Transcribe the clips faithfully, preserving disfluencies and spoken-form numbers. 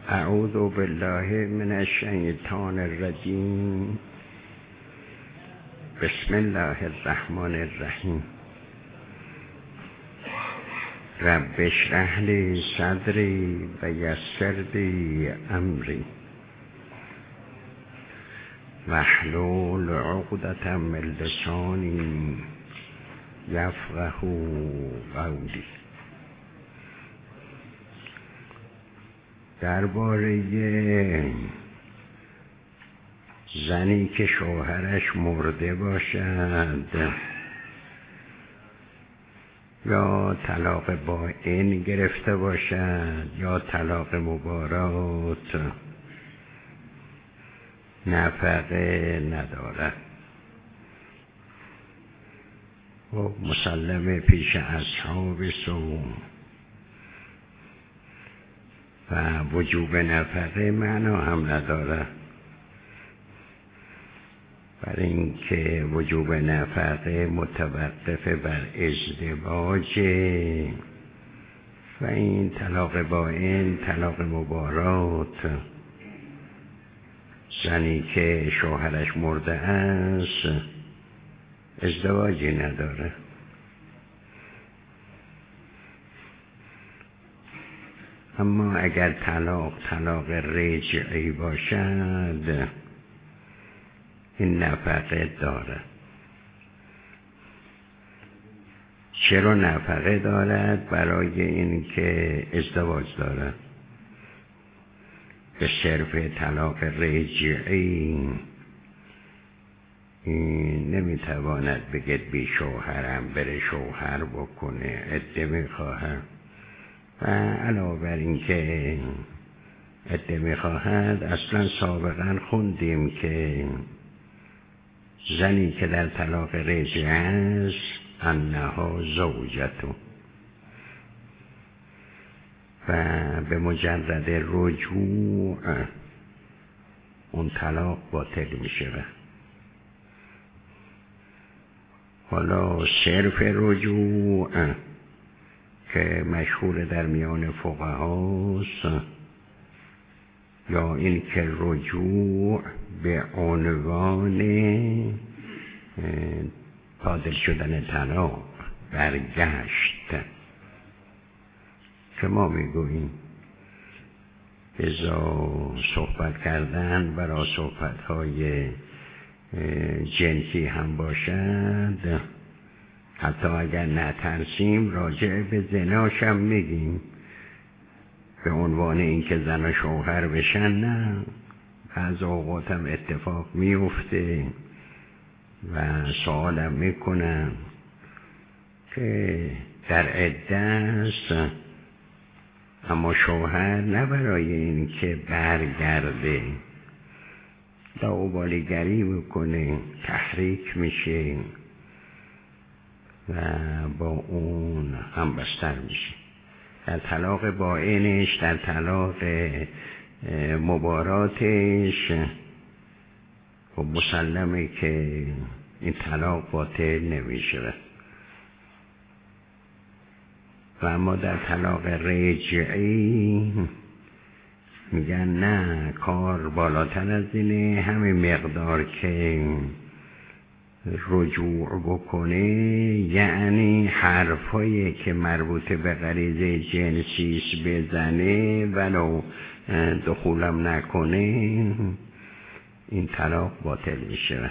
اعوذ بالله من الشیطان الرجیم. بسم الله الرحمن الرحیم. رب اشرح لی صدری و یسر لی امری واحلل عقدة من لسانی یفقهوا قولی. درباره زنی که شوهرش مرده باشد یا طلاق بائن گرفته باشد یا طلاق مبارات، نفقه ندارد و مسلمه پیش اصحاب سو و وجوب نفقه معنا هم نداره، برای اینکه وجوب نفقه متوقف بر ازدواج و این طلاق بائن، طلاق مبارات، زنی که شوهرش مرده است ازدواجی نداره. اما اگر طلاق طلاق رجعی باشد این نفقه دارد. چرا نفقه دارد؟ برای اینکه ازدواج دارد. به صرف طلاق رجعی این نمیتواند بگید بی شوهرم، بره شوهر بکنه، عده میخواهد و علاوه بر این که عده میخواهد، اصلا سابقا خوندیم که زنی که در طلاق رجعی است انها زوجتو و به مجرد رجوع اون طلاق باطل میشه. حالا صرف رجوع که مشهور در میان فقهاست یا این که رجوع به عنوان پادل شدن طلاق، برگشت، که ما میگوییم بزا صحبت کردن برای صحبت‌های جنسی هم باشد، حتی اگر نترسیم راجع به زناش هم میگیم به عنوان اینکه زن و شوهر بشن. نه، بعض اوقات هم اتفاق میفته و سوالم میکنم که در عده است اما شوهر نه برای اینکه برگرده لاابالیگری میکنه، تحریک میشه و با اون هم بستر میشه. در طلاق بائنش، در طلاق مباراتش و مسلمه که این طلاق باطل نمیشه. و اما در طلاق رجعی میگن نه، کار بالاتر از اینه، همین مقدار که رجوع بکنه، یعنی حرفایی که مربوط به غریزه جنسیش بزنه ولو دخولم نکنه، این طلاق باطل میشه.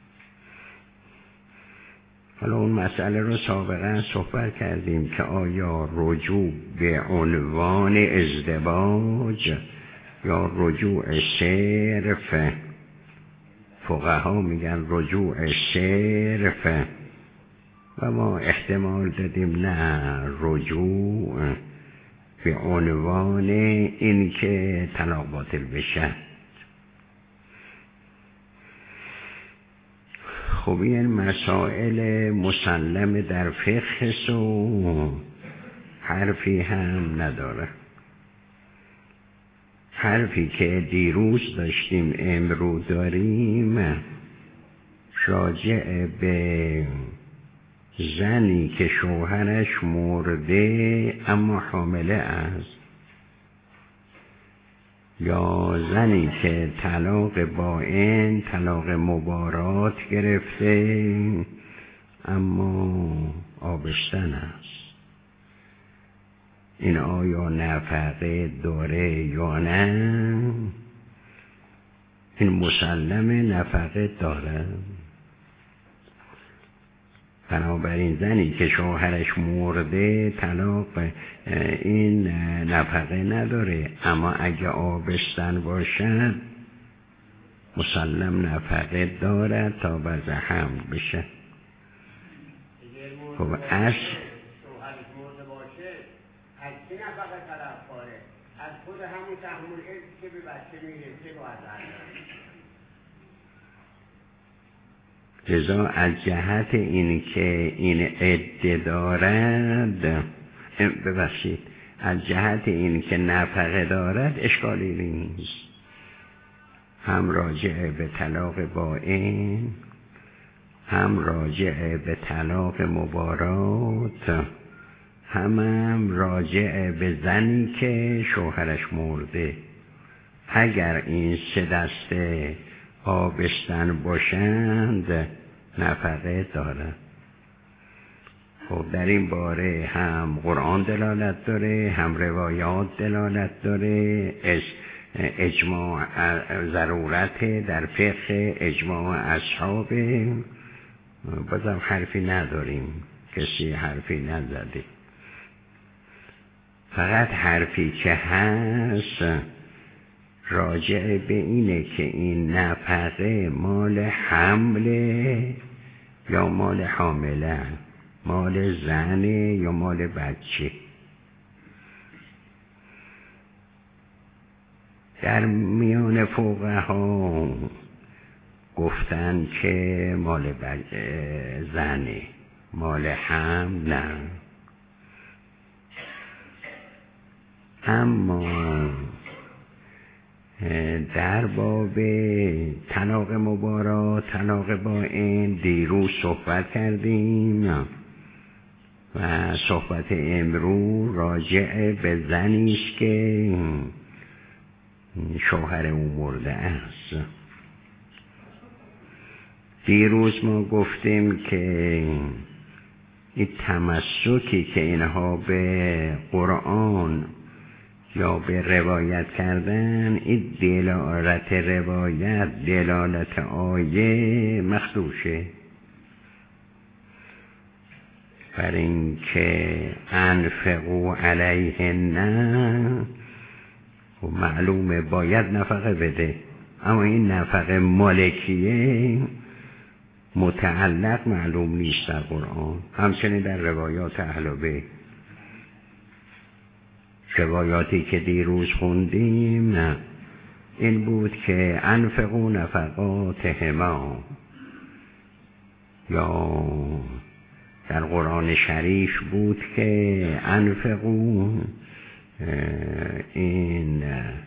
حالا اون مسئله رو سابقا صحبت کردیم که آیا رجوع به عنوان ازدواج یا رجوع صرف، فقها میگن رجوع صرف و ما احتمال دادیم نه، رجوع به عنوان این که طلاق باطل بشه. خب این مسائل مسلم در فقه سو حرفی هم نداره. حرفی که دیروز داشتیم امروز داریم راجع به زنی که شوهرش مرده اما حامله است یا زنی که طلاق بائن، طلاق مبارات گرفته اما آبستن است، این آیا نفقه داره یا نه؟ این مسلمه نفقه داره. بنابراین زنی که شوهرش مرده طلاق این نفقه نداره، اما اگه آبستن باشد مسلم نفقه دارد تا وضع حمل بشه. خب اصل شوهرش مرده باشه از چه نفقه طرف کاره؟ از خود همون تحمل علم که به بچه میرسه باید عرض. لذا از جهت این که این عده دارد، ببخشید از جهت این که نفقه دارد اشکالی نیست، هم راجع به طلاق بائن، هم راجع به طلاق مبارات، هم هم راجع به زنی که شوهرش مرده. اگر این سه دسته آبستن باشند نفقه دارد. خب در این باره هم قرآن دلالت داره، هم روایات دلالت داره، اجماع ضرورت در فقه، اجماع اصحاب. بازم حرفی نداریم، کسی حرفی نزده، فقط حرفی که هست راجع به اینه که این نفقه مال حمله یا مال حامله، مال زنه یا مال بچه. در میان فقها گفتن که مال زنه، مال حمل نه. اما در باب طلاق مبارات، طلاق بائن دیروز صحبت کردیم و صحبت امروز راجع به زنی است که شوهر او مرده است. دیروز ما گفتیم که این تمسکی که اینها به قرآن یا به روایت کردن، این دلالت روایت دلالت آیه مخدوشه، بر این که انفقوا علیهن و معلومه باید نفقه بده، اما این نفقه مالکیه متعلق معلوم نیست در قرآن، همچنین در روایات اهل بیت. روایاتی که دیروز خوندیم نه این بود که انفقوا نفقاتهما، یا در قرآن شریف بود که انفقوا این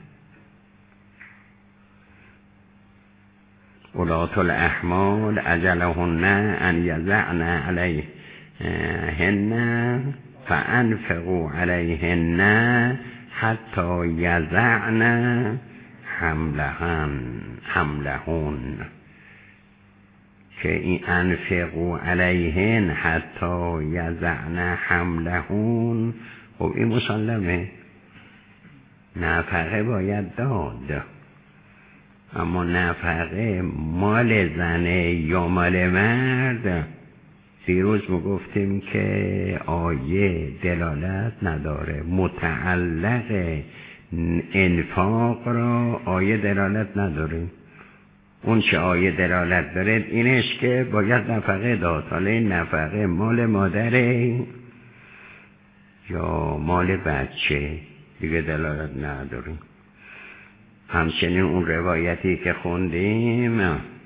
اولات الاحمال اجلهن ان یضعن علیهن فانفقوا علیهن حتی یضعن حملهن حملهن که این انفقوا علیهن حتی یضعن حملهن. خب این مسلمه نفقه باید داد، اما نفقه مال زنه یا مال مرد دیروز ما گفتیم که آیه دلالت نداره، متعلق انفاق را آیه دلالت نداره. اون چه آیه دلالت داره اینش که باید نفقه داد، حالا این نفقه مال مادره یا مال بچه دیگه دلالت نداره. همچنین اون روایتی که خوندیم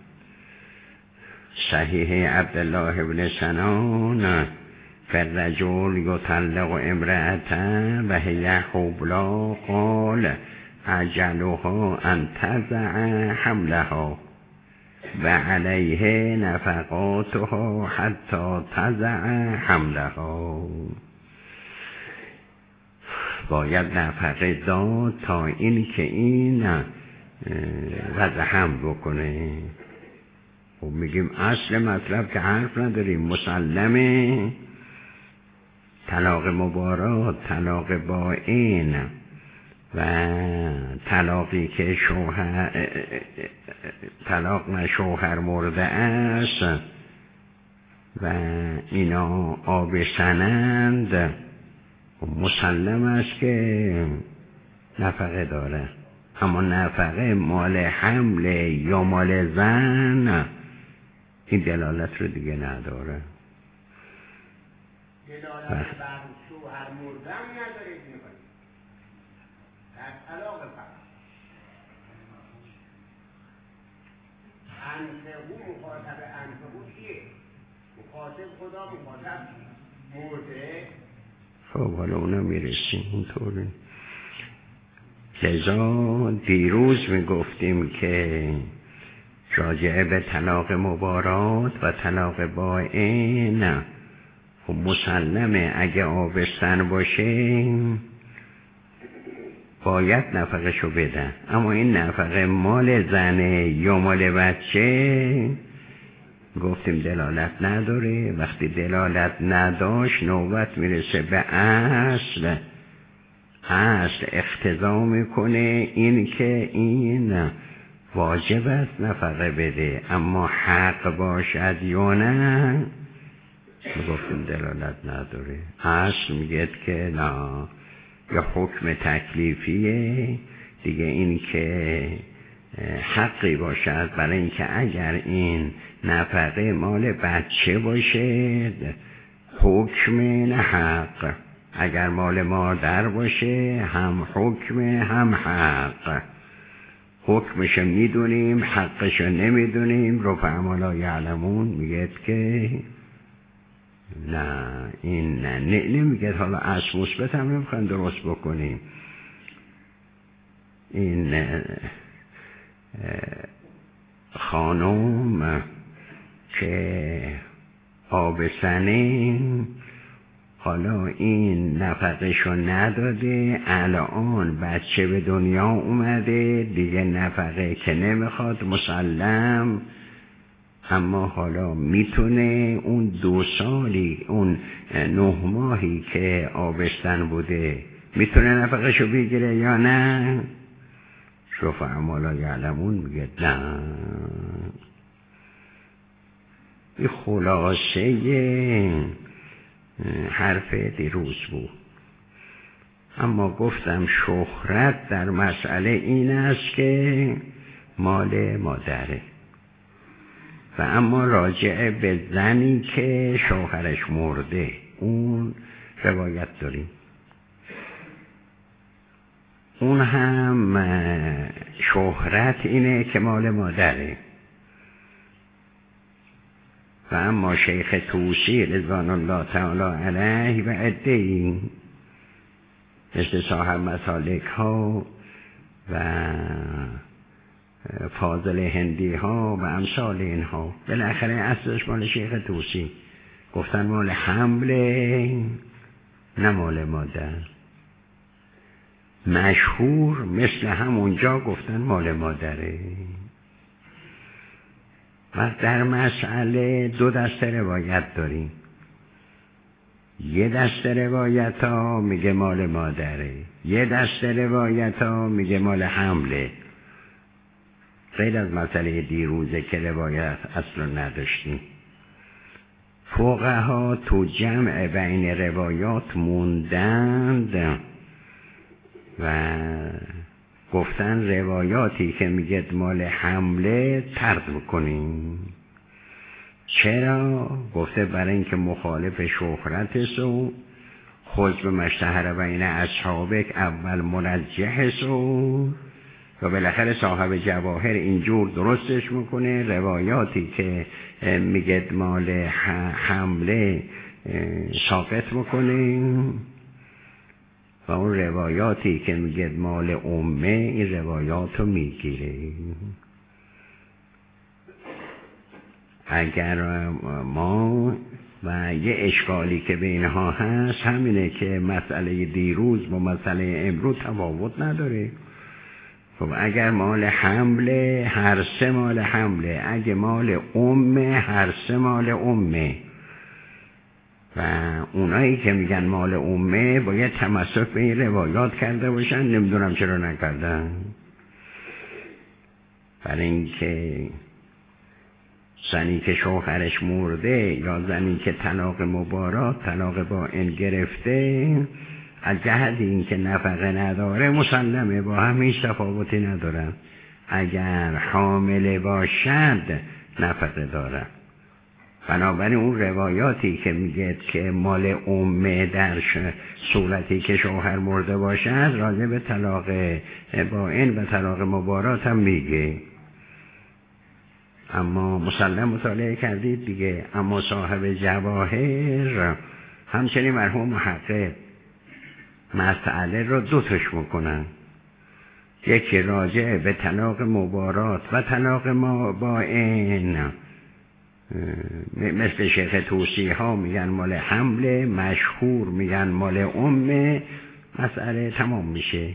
صحیح عبدالله ابن سنان فالرجل یطلق امرأته و هی حبلی قال اجلها ان تضع حملها و علیه نفقاتها حتی تضع حملها. باید نفقه داد تا این که این وضع حمل بکنه. خب میگیم اصل مطلب که حرف نداریم، مسلمه طلاق مبارات، طلاق بائن و طلاقی که شوهر طلاق نه شوهر مرده است و اینا آبستنند، مسلم است که نفقه داره. اما نفقه مال حمل یا مال زن این دلالت رو دیگه نداره. دلالت بر شوهر مرده هم نداره. در طلاق فقط انفقو مخاطب انفقو کیه؟ مخاطب خدا، مخاطب مرده. خب حالا اونا میرسیم اونطوری. لذا دیروز میگفتیم که راجعه به طلاق مبارات و طلاق بائن خب مسلمه اگه آبستن باشه باید نفقه شو بدن، اما این نفقه مال زنه یا مال بچه گفتیم دلالت نداره. وقتی دلالت نداشت نوبت میرسه به اصل. اصل اقتضا میکنه این که این واجب است نفقه بده، اما حق باشد یا نه گفتیم دلالت نداره. اصل میگه که نه، یا حکم تکلیفیه دیگه، این که حقی باشد برای اینکه اگر این نفقه مال بچه باشه حکم نه حق، اگر مال مادر باشه هم حکم هم حق. حکمش میدونیم حقش نمیدونیم. رفعا لا یعلمون میگه که نه این نه نمیگه. حالا اصل مثبت هم نمیخوایم درست بکنیم. این خانم که آبستنه حالا این نفقشو نداده، الان بچه به دنیا اومده دیگه نفقه که نمیخواد مسلم، اما حالا میتونه اون دو سالی اون نه ماهی که آبستن بوده میتونه نفقشو بگیره یا نه؟ رفعا لا یعلمون میگه نه. این خلاصه حرف دیروز بود. اما گفتم شهرت در مسئله این است که مال مادره، و اما راجع به زنی که شوهرش مرده اون روایت داریم. اون هم شهرت اینه که مال مادره، و اما شیخ طوسی رضوان الله تعالی علیه و عده‌ای مثل صاحب مسالک ها و فاضل هندی ها و امثال اینها بالاخره اصلش مال شیخ طوسی گفتن مال حمله نه مال مادر. مشهور مثل همونجا گفتن مال مادره. و در مسئله دو دسته روایت داریم. یه دسته روایت ها میگه مال مادره، یه دسته روایت ها میگه مال حمله. غیر از مسئله دیروزه که روایت اصلا نداشتیم. فقها تو جمع بین روایات موندند و گفتن روایاتی که میگه مال حمله طرد میکنیم. چرا؟ گفته برای اینکه مخالف شهرت سو خود به مشتهر بین اصحابک اول مرجح سو، و بالاخره صاحب جواهر اینجور درستش میکنه. روایاتی که میگه مال حمله ساقط میکنه و اون روایاتی که میگه مال امه این روایات رو میگیره. اگر ما و یه اشکالی که بینها هست همینه که مسئله دیروز با مسئله امروز تفاوت نداره. خب اگر مال حمله، هر سه مال حمله، اگه مال امه، هر سه مال امه. و اونایی که میگن مال امه باید تمسک به این روایات کرده باشن، نمیدونم چرا نکردن. برای اینکه زنی که شوهرش مرده یا زنی که طلاق مبارات، طلاق بائن گرفته، از جهت این که نفقه نداره مسلمه، با هم هیچ تفاوتی ندارن. اگر حامله باشد نفقه داره. بنابراین اون روایاتی که میگه که مال امه در صورتی که شوهر مرده باشد راجع به طلاق بائن و طلاق مبارات هم میگه. اما مسلم مطالعه کردید دیگه. اما صاحب جواهر همچنین مرحوم محقق مسئله رو دو تاش میکنن، یکی راجع به طلاق مبارات و طلاق بائن، مثل شیخ توسی ها میگن مال حمله، مشهور میگن مال امه، مسئله تمام میشه.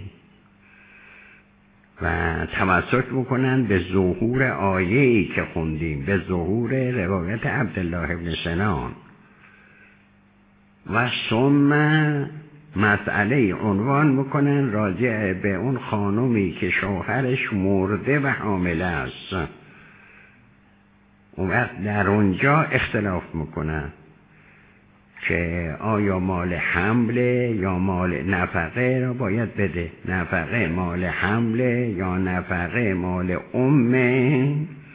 و تمسک میکنن به ظهور آیه‌ای که خوندیم، به ظهور روایت عبدالله ابن سنان. و ثم مسئله عنوان میکنن راجع به اون خانومی که شوهرش مرده و حامله است. اون وقت در اونجا اختلاف میکنن که آیا مال حمله یا مال نفقه را باید بده، نفقه مال حمله یا نفقه مال امه.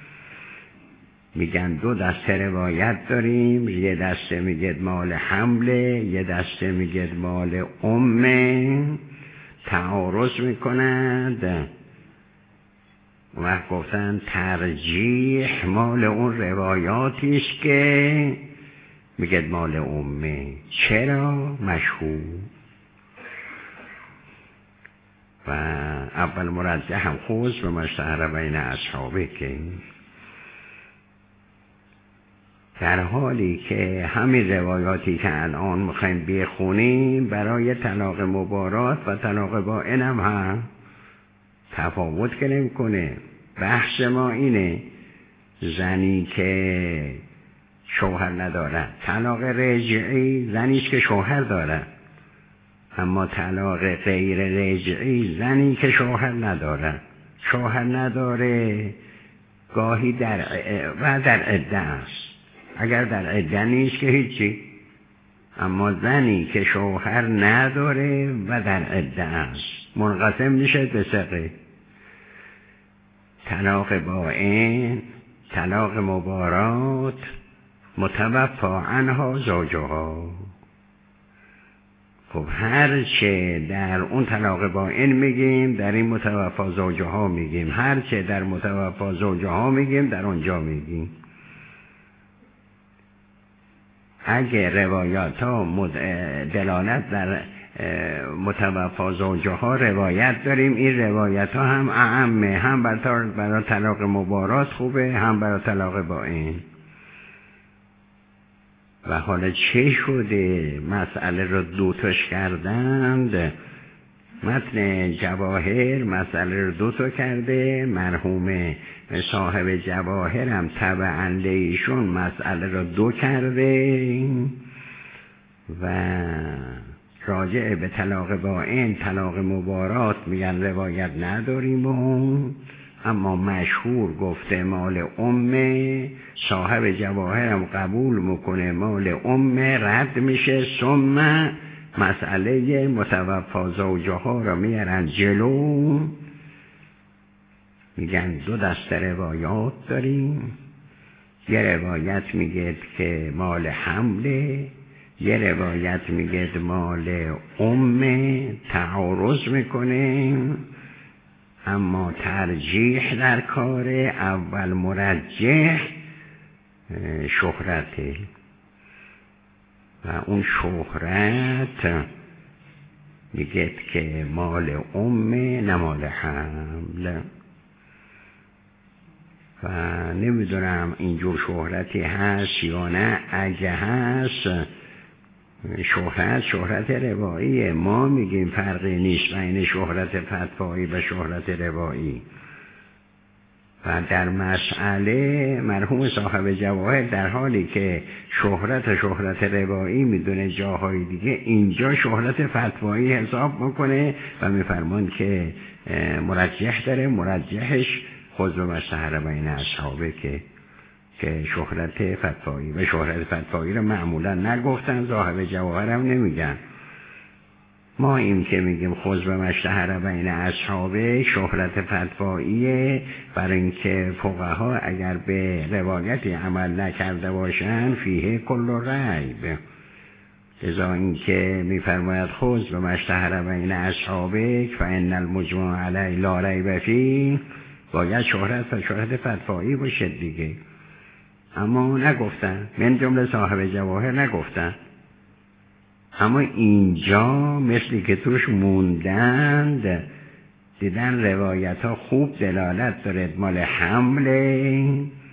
میگن دو دسته روایت داریم، یه دسته میگه مال حمله، یه دسته میگه مال امه. تعارض میکنند و گفتن ترجیح مال اون روایاتی است که میگه مال امه. چرا؟ مشهور. و اول مرجح هم خوز به مشتهر بین اصحابه، که در حالی که همین روایاتی که الان میخوایم بخونیم برای طلاق مبارات و طلاق بائن هم هم تفاوت که نمی‌کنه. بحث ما اینه زنی که شوهر نداره، طلاق رجعی زنیست که شوهر داره، اما طلاق غیر رجعی زنی که شوهر نداره. شوهر نداره گاهی در و در عده است، اگر در عده نیست که هیچی. اما زنی که شوهر نداره و در عده است منقسم میشه به سقه: طلاق بائن، طلاق مبارات، متوفی عنها زوجها. خب هر چه در اون طلاق بائن میگیم در این متوفی زوجها میگیم، هر چه در متوفی زوجها میگیم در اونجا میگیم. اگه روایات ها دلالت در متوفی زوجها روایت داریم، این روایت ها هم اعمه، هم برای طلاق مبارات خوبه، هم برای طلاق بائن. و حالا چه شده مسئله رو دوتاش کردند؟ متن جواهر مسئله رو دوتا کرده، مرحوم صاحب جواهر هم تبعاً ایشون مسئله رو دو کرده. و راجع به طلاق بائن، طلاق مبارات میگن روایت نداریم، اما مشهور گفته مال امه. صاحب جواهر هم قبول میکنه مال امه، رد میشه. ثم مسئله متوفی زوجها را میارن جلو، میگن دو دسته روایات داریم. یه روایت میگه که مال حمله، یه روایت میگه مال امه. تعارض میکنه، اما ترجیح در کار اول مرجح شهرته. و اون شهرت میگه که مال امه نه مال حمل. و نمیدونم اینجور شهرتی هست یا نه. اگه هست شهرت شهرت روایی، ما میگیم فرقی نیست بین شهرت فتوایی و شهرت روایی. و در مسئله مرحوم صاحب جواهر در حالی که شهرت شهرت روایی میدونه جاهای دیگه، اینجا شهرت فتوایی حساب میکنه و میفرمان که مرجح داره، مرجحش خود به مشتهر بین اصحابه که که شهرت فتوایی و شهرت فتوایی رو معمولا نگفتن، صاحب جواهر هم نمیگن. ما این که میگیم خود به مشتهر بین اصحابه شهرت فتواییه، برای اینکه فقها اگر به روایتی عمل نکرده باشن فیه کل ریب، لذا اینکه میفرماید خود به مشتهر بین اصحابه فان المجمع علی لا ریب فیه، باید شهرت و شهرت فتوایی باشه دیگه. اما نگفتن، من جمله صاحب جواهر نگفتن. اما اینجا مثلی که توش موندند، دیدن روایت ها خوب دلالت دارد مال حمله،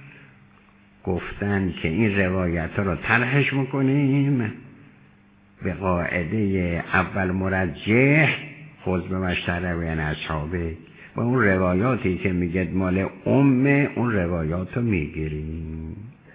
گفتن که این روایت ها رو طرحش میکنیم به قاعده اول مرجح خود به مشتهر بین اصحابه، و اون روایاتی که میگه مال ام، اون روایات رو میگیریم.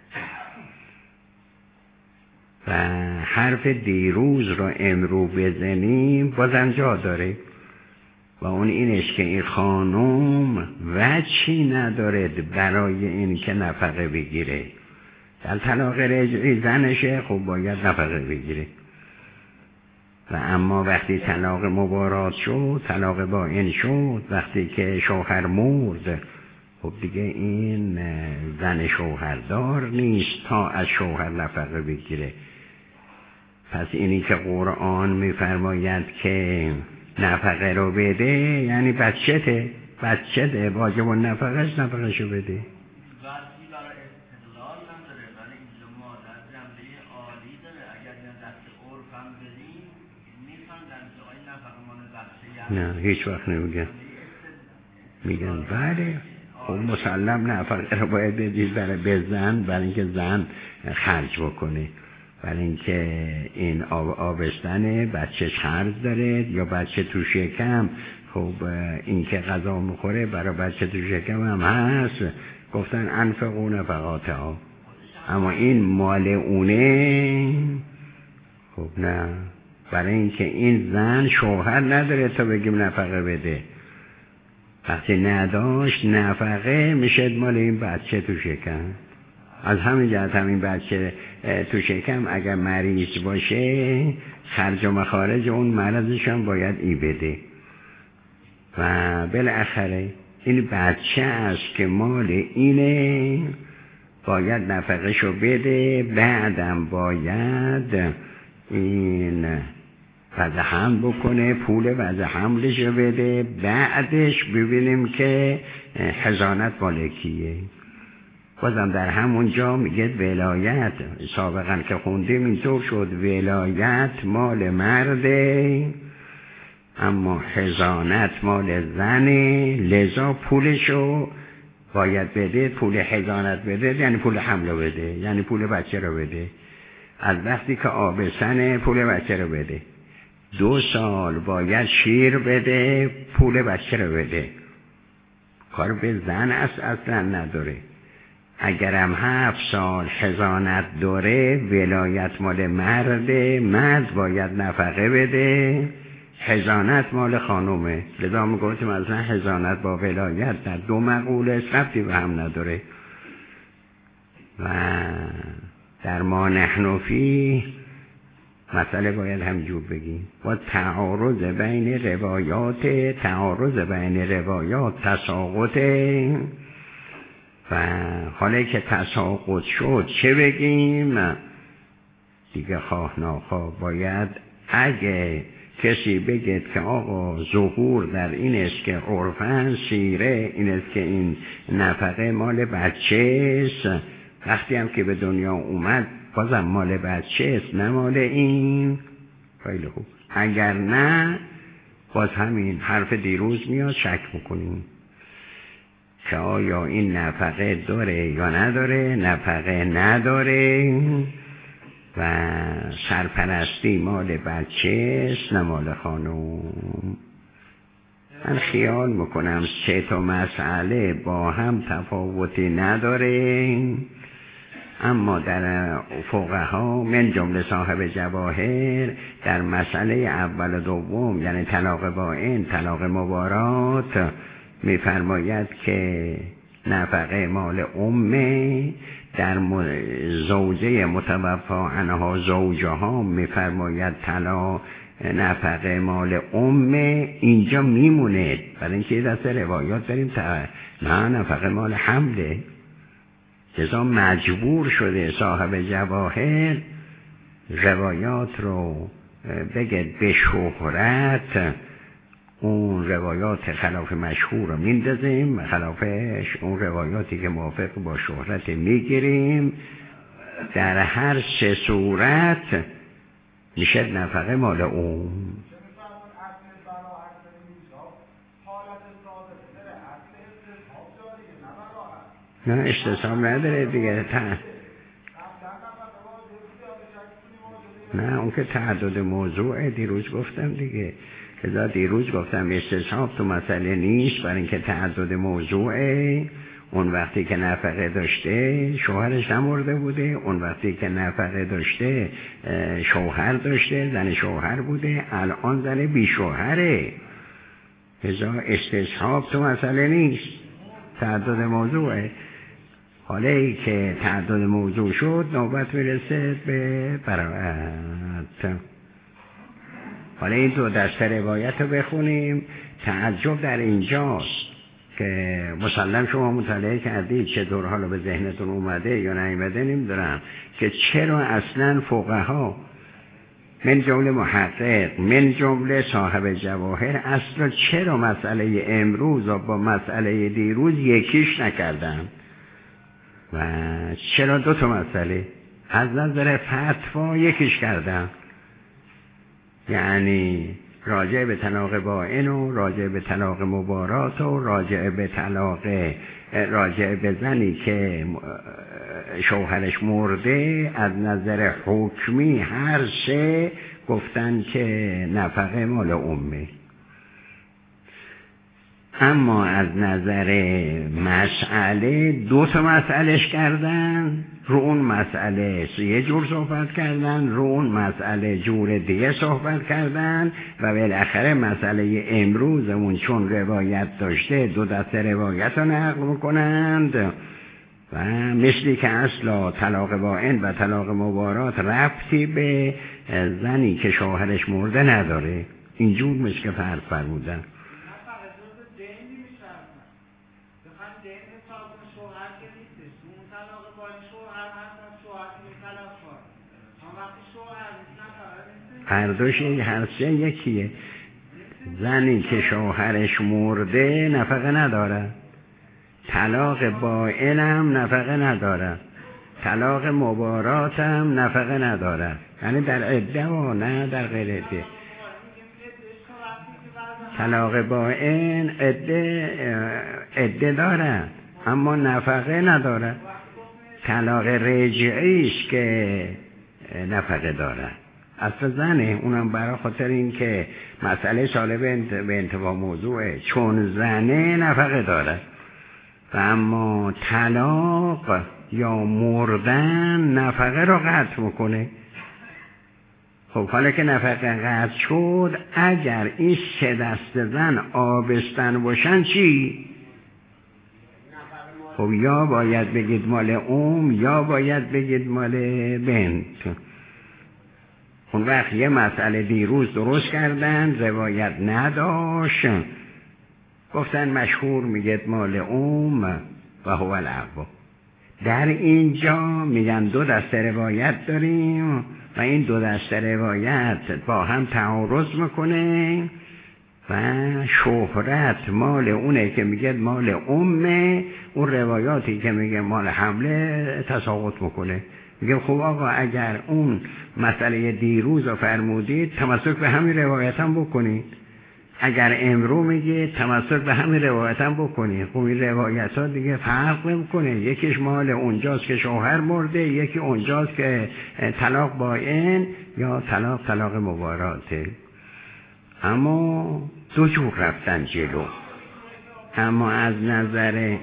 و حرف دیروز رو امرو بزنیم بازم جا داره، و اون اینش که این خانوم وجهی ندارد برای این که نفقه بگیره. در طلاق رجعی زنشه، خب باید نفقه بگیره. و اما وقتی طلاق مبارات شد، طلاق بائن شد، وقتی که شوهر مرد، خب دیگه این زن شوهردار نیست تا از شوهر نفقه بگیره. پس اینی که قرآن میفرماید که نفقه رو بده، یعنی بچته بچته واجب نفقهش نفقهشو بده. نه هیچ وقت نمیگن، میگن بله خب مسلم نفقه رو باید بدید برای بزن، برای اینکه زن خرج بکنه، برای اینکه این آب آبستنه، بچه خرج داره، یا بچه تو شکم، خب این که غذا میخوره برای بچه تو شکم هم هست، گفتن انفقوا نفقاتها. اما این مال اونه، خب نه، برای اینکه این زن شوهر نداره تا بگیم نفقه بده، وقتی نداشت نفقه میشه مال این بچه تو شکم. از همین جهت همین بچه تو شکم اگر مریض باشه، خرج و مخارج اون مرضش هم باید ای بده. و بالاخره این بچه است که مال اینه، باید نفقه شو بده، بعدم باید این وضع حمل بکنه، پول وضع حملش رو بده، بعدش ببینیم که حضانت مالکیه. بازم در همون جا میگه ولایت، سابقا که خوندیم اینطور شد، ولایت مال مرده اما حضانت مال زنه، لذا پولشو باید بده، پول حضانت بده یعنی پول حمل بده، یعنی پول بچه رو بده. از وقتی که آبستنه پول بچه رو بده، دو سال باید شیر بده، پول بچه رو بده. کار به زن است اصلا نداره. اگرم هفت سال حضانت داره، ولایت مال مرده، مرد باید نفقه بده، حضانت مال خانومه. لذا میگفتیم اصلا حضانت با ولایت در دو مقوله ربطی به هم نداره. و در ما نحن فی مسئله باید همجور بگیم. با تعارض بین روایات، تعارض بین روایات تساقط، و حالا که تساقط شد چه بگیم دیگه؟ خواه ناخواه باید، اگه کسی بگه که آقا ظهور در این است که عرفاً سیره این است که این نفقه مال بچه است، وقتی هم که به دنیا اومد بازم مال بچه است نه مال این، خیلی خوب. اگر نه باز همین حرف دیروز میاد، شک میکنیم. که آیا این نفقه داره یا نداره. نفقه نداره و سرپرستی مال بچه است نه مال خانم. من خیال میکنم سه تا مسئله با هم تفاوتی نداره، اما در فقها من جمله صاحب جواهر در مسئله اول و دوم یعنی طلاق بائن طلاق مبارات میفرماید که نفقه مال امه، در زوجه متوفا عنها زوجها میفرماید طلاق نفقه امال امه. اینجا میمونه برای اینکه دست روایات داریم تا نه نفقه مال حمله، لذا مجبور شده صاحب جواهر روایات رو بگه به شهرت، اون روایات خلاف مشهور رو میندازیم، خلافش اون روایاتی که موافق با شهرت میگیریم. در هر سه صورت میشه نفقه مال اون. نه استثام نداره دیگه. تا... نه اون که تعدد موضوعه، دیروز گفتم دیگه، که دیروز گفتم استصحاب تو مسئله نیست برای اینکه تعدد موضوعه. اون وقتی که نفقه داشته شوهرش نمرده بوده، اون وقتی که نفقه داشته شوهر داشته، زن شوهر بوده، الان زن بی شوهره. لذا استصحاب تو مسئله نیست، تعدد موضوعه. حالا ای که تعدد موضوع شد نوبت میرسه به براءت. حالا این دو دسته روایت رو بخونیم. تعجب در اینجاست که مسلم شما مطالعه کردید، چطور حالا به ذهنتون اومده یا نیامده نمیدونم، که چرا اصلا فقها من جمله محقق من جمله صاحب جواهر اصلا چرا مسئله امروز و با مسئله دیروز یکیش نکردن و چرا دو تا مسئله از نظر فتوا یکیش کردن؟ یعنی راجع به طلاق بائن و راجع به طلاق مبارات و راجع به طلاق راجع به زنی که شوهرش مرده از نظر حکمی هر سه گفتن که نفقه مال امه. اما از نظر مسئله دو تا مسئلهش کردن، رو اون مسئله یه جور صحبت کردن، رو اون مسئله جور دیگه صحبت کردن و بالاخره مسئله امروزمون چون روایت داشته دو دسته روایت رو نقل میکنند و مثلی که اصلا طلاق بائن و طلاق مبارات ربطی به زنی که شوهرش مرده نداره. اینجور مثل که فرض فرمودن. هر دوش هر سه یکیه. زنی که شوهرش مرده نفقه نداره، طلاق بائن هم نفقه نداره، طلاق مبارات هم نفقه نداره، یعنی در عده و نه در غیر عده. طلاق بائن عده عده داره اما نفقه نداره. طلاق رجعی است که نفقه داره. اصلا زنه، اونم برای خاطر این که مسئله ساله به انتباه موضوعه، چون زنه نفقه داره. و اما طلاق یا مردن نفقه رو قطع میکنه. خب حالا که نفقه قطع شد، اگر این سه دست زن آبستن باشن چی؟ خب یا باید بگید مال ام یا باید بگید مال بنت. اون وقت یه مسئله دیروز درست کردن، روایت نداشت، گفتن مشهور میگید مال ام و هو العقب. در اینجا میگن دو دسته روایت داریم و این دو دسته روایت با هم تعارض میکنه و شهرت مال اونه که میگه مال امه، اون روایاتی که میگه مال حمله تساقط میکنه. میگه خب آقا اگر اون مسئله دیروز رو فرمودید تمسک به همین روایت هم بکنید. اگر امرو میگه تمسک به همین روایت هم بکنی، خب این روایت ها دیگه فرق نمیکنه، یکیش مال اونجاست که شوهر مرده، یکی اونجاست که طلاق باین یا طلاق طلاق مباراته. اما دو جور رفتن جلو. اما از نظر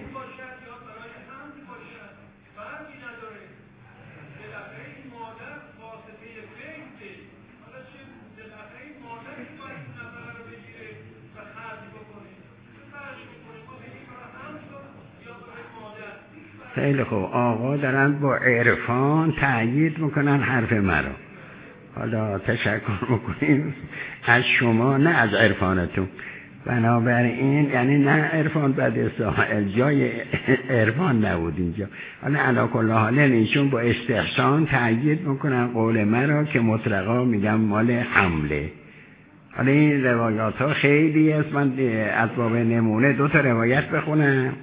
خیلی خوب، آقا دارن با عرفان تأیید میکنن حرف مرا. حالا تشکر میکنیم از شما، نه از عرفانتون. بنابراین یعنی نه عرفان بده ساحل، جای عرفان نبود اینجا. حالا علا کل حال ایشون با استحسان تأیید میکنن قول مرا که مطلقا میگم مال حمله. حالا این روایات ها خیلی است، من از باب نمونه دو تا روایت بخونم.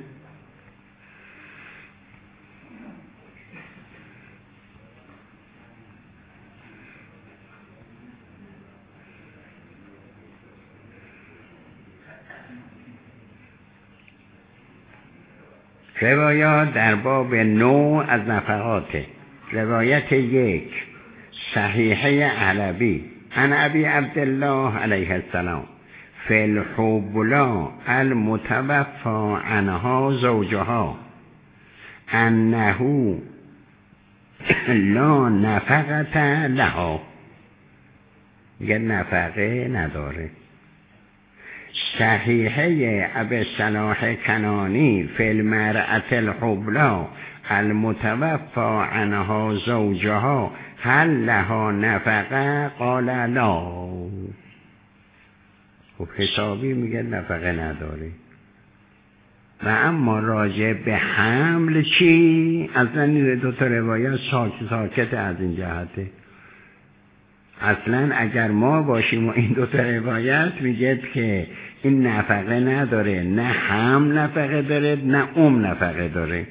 روایات در باب نو از نفقاته. روایت یک، صحیحه علوی عن ابی عبدالله علیه السلام فی الحبلا المتوفى عنها زوجها انه لا نفقت لها، یه نفقه نداره. صحیحه ابی صلاح کنانی فی المرأة الحبلا المتوفى عنها زوجها هل لها نفقه قال لا. خب حسابی میگه نفقه نداره. و اما راجع به حمل چی؟ اصلا این دو تا روایت ساکت ساکت از این جهته. اصلا اگر ما باشیم و این دو تا روایت میگه که این نفقه نداره، نه هم نفقه داره نه ام نفقه داره.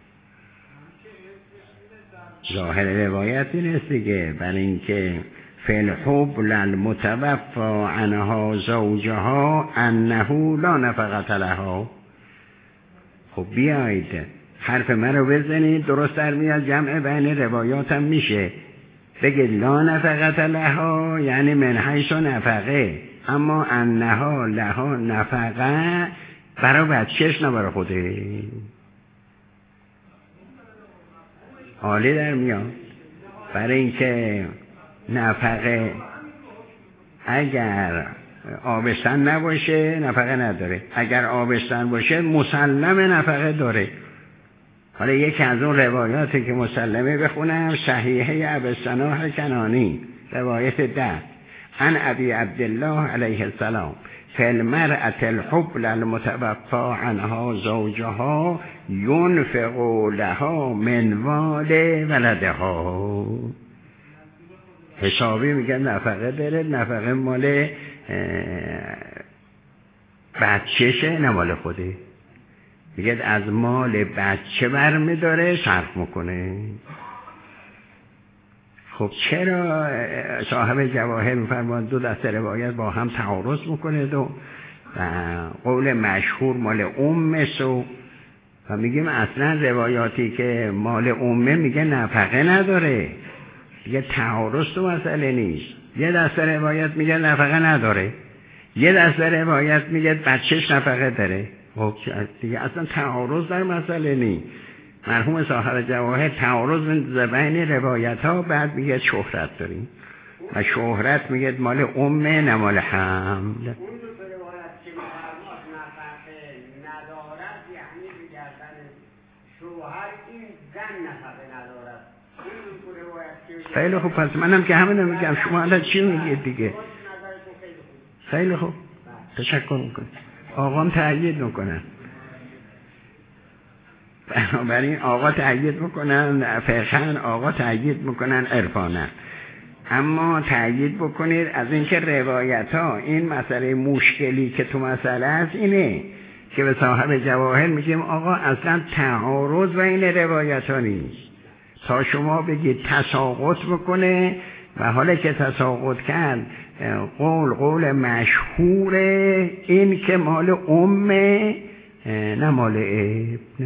ظاهر روایت این است دیگه، برای اینکه فی الحبل المتوفى عنها زوجها انه لا نفقت لها. خب بیایید حرف من رو بزنید، درست در میاد، جمع بین روایاتم میشه. بگید لا نفقت لها یعنی من حیث نفقه، اما انها لها نفقه برای بچهش نه برای خوده. عالی در میاد. برای اینکه نفقه اگر آبستن نباشه نفقه نداره، اگر آبستن باشه مسلم نفقه داره. حالا یکی از اون روایاتی که مسلمه بخونم، صحیحه ابی صلاح کنانی روایت ده عن ابی عبدالله علیه السلام فی المرأة الحبل المتوفى عنها زوجها ينفق لها من مال ولدها. حسابی میگن نفقه داره، نفقه مال بچهشه نه مال خوده. میگه از مال بچه برمی داره صرف میکنه. خب چرا صاحب جواهر میفرماند دو دسته روایت با هم تعارض میکنه دو و قول مشهور مال ام سو و میگیم اصلا روایاتی که مال امه میگه نفقه نداره، یه تعارض تو مسئله نیست. یه دسته روایت میگه نفقه نداره، یه دسته روایت میگه بچهش نفقه داره. خب دیگه اصلا تعارض در مسئله نیست. مرحوم صاحب جواهر تعارض بین روایت ها، بعد میگه شهرت داریم و شهرت میگه مال امه نه مال حمل. اون دو تا روایت که فرمود نفقه ندارد یعنی بگردن شوهر این زن نفقه ندارد. اون دو روایت که خیلی خوب، پس منم که همینو میگم، شما الان چی میگید دیگه؟ خیلی خوب، تشکر میکنم. آقام تأیید میکنن، بنابراین آقا تأیید میکنن فقهن، آقا تأیید میکنن عرفانن. اما تأیید بکنید از اینکه روایت ها این مسئله مشکلی که تو مسئله است اینه که به صاحب جواهر میگیم آقا اصلا تعارض بین روایت ها نیست. تا شما بگید تساقط بکنه و حالا که تساقط کرد قول قول مشهور این که مال امه نه مال ابن.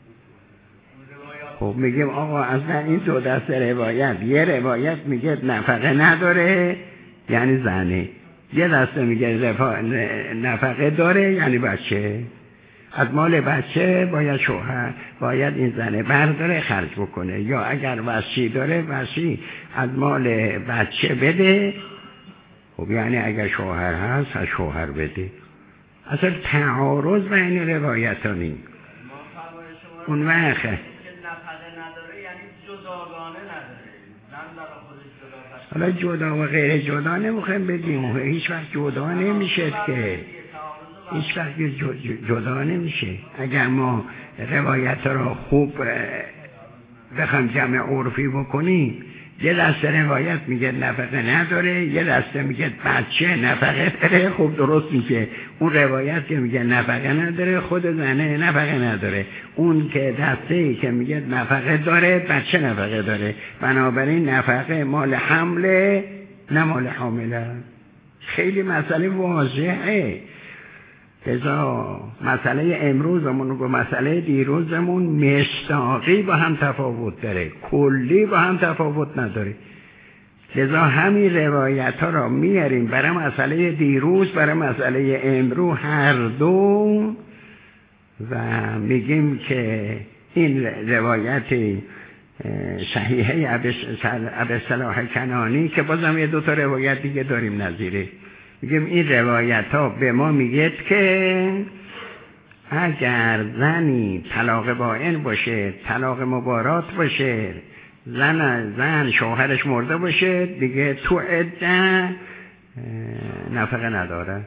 خب میگیم آقا اصلا این دو دست روایت، یه روایت میگه نفقه نداره یعنی زنه، یه دسته میگه نفقه داره یعنی بچه. از مال بچه باید شوهر باید این زنه برداره خرج بکنه، یا اگر وصی داره وصی از مال بچه بده. خب یعنی اگر شوهر هست از شوهر بده. اصلا تعارض بین روایت ها نیم. اون وقت حالا جدا و غیر جدا نمیخوایم بگیم، هیچ وقت جدا نمیشه که هیچ وقت جدا نمیشه. اگر ما روایت را خوب بخوایم جمع عرفی بکنیم، یه دسته روایت میگه نفقه نداره، یه دسته میگه بچه نفقه داره. خب درست میشه. اون روایت که میگه نفقه نداره خود زنه نفقه نداره، اون که دسته ای که میگه نفقه داره بچه نفقه داره. بنابراین نفقه مال حمله نه مال حامله. خیلی مسئله واضحه. لذا مسئله امروزمون و مسئله دیروزمون مصداقی با هم تفاوت داره، کلی با هم تفاوت نداره. لذا همین روایت ها را میاریم برای مسئله دیروز برای مسئله امروز هر دو و میگیم که این روایت صحیحه ابوالصلاح کنانی که بازم یه دو تا روایت دیگه داریم نظیره. میگیم این روایت ها به ما میگه که اگر زنی طلاق بائن باشه، طلاق مبارات باشه، زن زن شوهرش مرده باشه، دیگه تو عده نفقه نداره.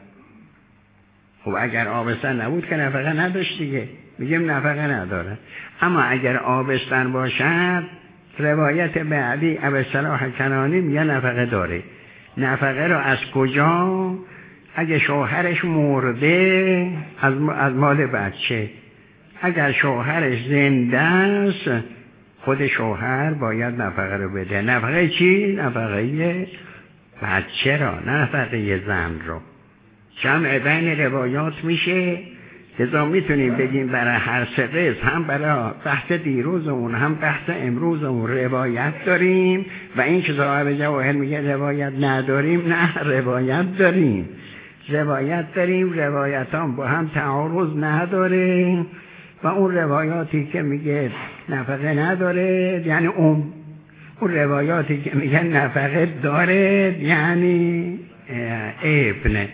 خب اگر آبستن نبود که نفقه نداشت دیگه، میگیم نفقه نداره. اما اگر آبستن باشد، روایت بعدی ابوالصلاح کنانی میگه نفقه داره. نفقه رو از کجا؟ اگه شوهرش مرده از از مال بچه، اگر شوهرش زنده است خود شوهر باید نفقه رو بده. نفقه چی؟ نفقه بچه را، نفقه زن رو. جمع بین روایات میشه. لذا میتونیم بگیم برای هر سه قسم، هم برای بحث دیروزمون هم بحث امروزمون روایت داریم و این که صاحب جواهر میگه روایت نداریم، نه روایت داریم. روایت داریم، روایت هم با هم تعارض نداره و اون روایاتی که میگه نفقه نداره یعنی اون اون روایاتی که میگه نفقه داره یعنی ابن،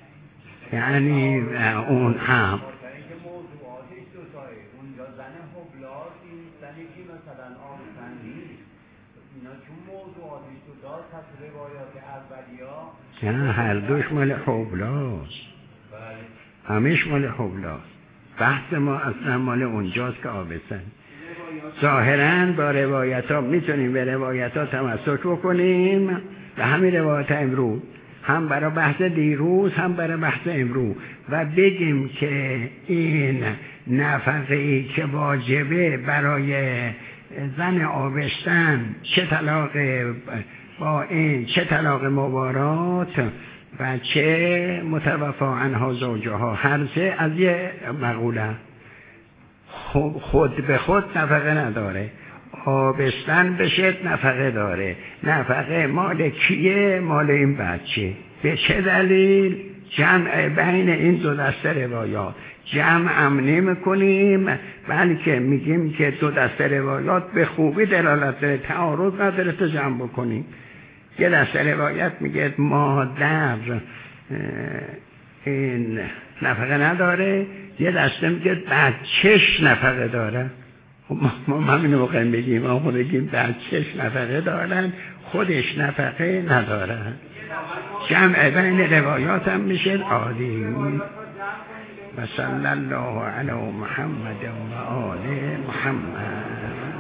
یعنی اون هم نه هر دوش مال حبلاست، همش مال حبلاست. بحث ما اصلا مال اونجاست که آبستن. ظاهراً با روایت ها میتونیم به روایت ها تمسک بکنیم و همین روایت امروز هم برای بحث دیروز هم برای بحث امروز و بگیم که این نفقه‌ای که واجبه برای زن آبستن، چه طلاق با این چه طلاق مبارات و چه متوفا عنها زوجها، هر سه از یه مقوله خود به خود نفقه نداره. آبستن بشه نفقه داره. نفقه مال کیه؟ مال این بچه. به چه دلیل؟ جمع بین این دو دسته روایات. جمع هم نمی کنیم بلکه میگیم که دو دسته روایات به خوبی دلالت داره، تعارض نداره تا جمع بکنیم. یه دسته روایت میگه مادر این نفقه نداره، یه دسته میگه بچهش نفقه داره. ما همینو بخوایم بگیم، ما بگیم بچهش نفقه دارن خودش نفقه ندارن. جمع بین روایات هم میشه عالی. و صلی الله علی محمد و آل محمد.